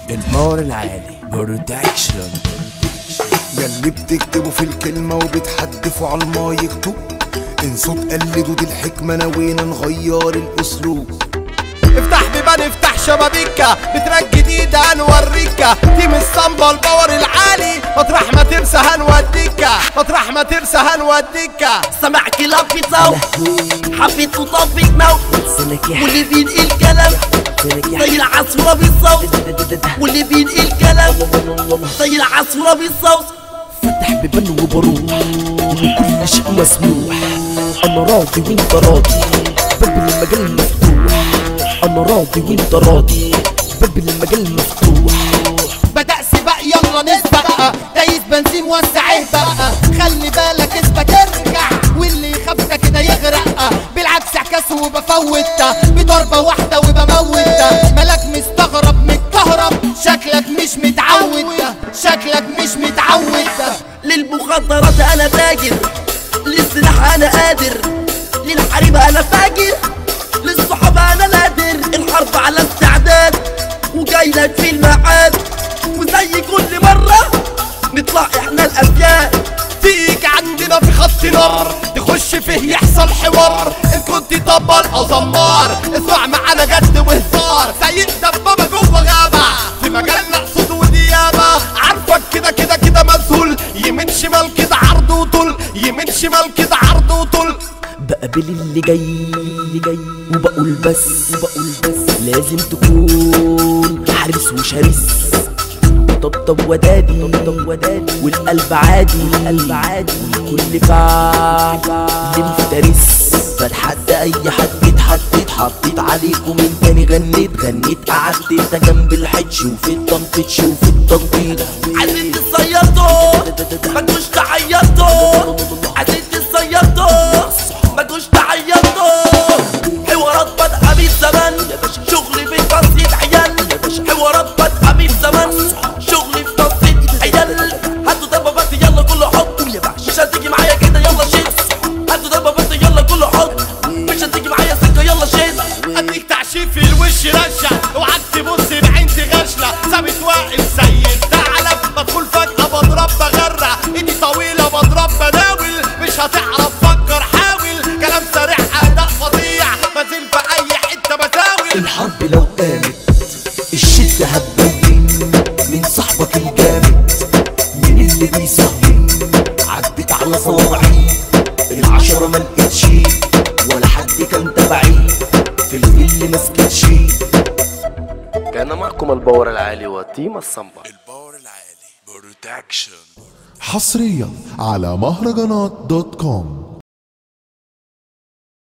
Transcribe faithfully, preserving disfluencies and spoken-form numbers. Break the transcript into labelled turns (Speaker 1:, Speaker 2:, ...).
Speaker 1: الباور العالي بروتكشن.
Speaker 2: ياللي بتكتبوا في الكلمة وبتحدفوا على المايك طوب، انسوا تقلدوا دي الحكمة، ناوينا نغير الأسلوب.
Speaker 3: افتح بيبان افتح شبابيكا، بتراك جديدة هنوريكا، تيم الصنبا الباور العالي، مطرح ما ترسى هنوديكا، مطرح ما ترسى هنوديكا.
Speaker 4: سمع كلام في صوت حبيت تطبق موت، واللي بينقل كلام زي العصفورة بالصوت، واللي بينقل كلام زي العصفورة بالصوت.
Speaker 1: فتح بيبان وبروح وكل شيء مسموح، انا راضي وانت راضي، باب المجال مفتوح، انا راضي وانت راضي، باب المجال مفتوح.
Speaker 3: بدأ سباق يلا نسبق، دايس بنزين وسعيه بقى، خلي بالك اثبت ارجع، واللي يخاف كده يغرق، بالعكس اعكاسه وبفوت، بضربة واحدة وبموت، مالك مستغرب متكهرب، شكلك مش متعود، شكلك مش متعود.
Speaker 4: للمخدرات انا تاجر، للسلاح انا قادر، للحريمة انا فاجر، للصحابة انا نادر. الحرب على استعداد وجايلك في الميعاد، وزي كل مرة نطلع احنا الافياد.
Speaker 3: تيجي عندنا في خط نار، تخش فيه يحصل حوار، ان كنت طبال او زمار، اسمع معانا جد وهزار. سيد دبابة جوه غابة، في مجالنا قصود وديابة، عارفك كده كده كده مسهول، يمين شمال كده عرض وطول، يمين شمال كده عرض وطول.
Speaker 1: بقابل اللي جاي اللي جاي وبقول بس وبقول بس لازم تكون حارس وشرس، طبطب ودادي طبطب ودادي، والقلب عادي القلب عادي، كل فعل مفترس. فاتحدى اي حد اتحديت، حطيت عليكم من تاني، غنيت غنيت قعدت انت جنب الحج، وفي التنطيط شوف التنطيط.
Speaker 4: عايزين تصيطوا ما تجوش تعيطوا، عايزين تصيطوا ما تجوش تعيطوا. حوارات بادئة من زمان، شغلي في تصيد عيال، حوارات بادئة من زمان، شغلي في تصيد عيال. هاتوا دبابات يلا كله حط، مش هتيجي معايا كده يلا شيل، هاتوا دبابات يلا كله حط، مش هتيجي معايا سكة يلا شيل.
Speaker 3: اديك تعشيف في الوش رشة، اوعك تبص بعين تغشلة، ثابت واقف زي الثعلب، بدخل فجأة بضرب بغرق، ايدي طويلة بضرب بداول، مش هتعرف فكر حاول، كلام سريع اداء فظيع، بنزل في اي حتة بساوي.
Speaker 1: الحرب لو قامت الشدة هتبين من صاحبك الجامد، من اللي بيصهين عدت على صواعي، العشرة ملقتش ولا حد كان تبعي، في الفيل مسكتش.
Speaker 5: كان معكم الباور العالي وتيم الصنبا.
Speaker 2: الباور العالي بروتكشن.
Speaker 6: حصريا على مهرجانات دوت كوم.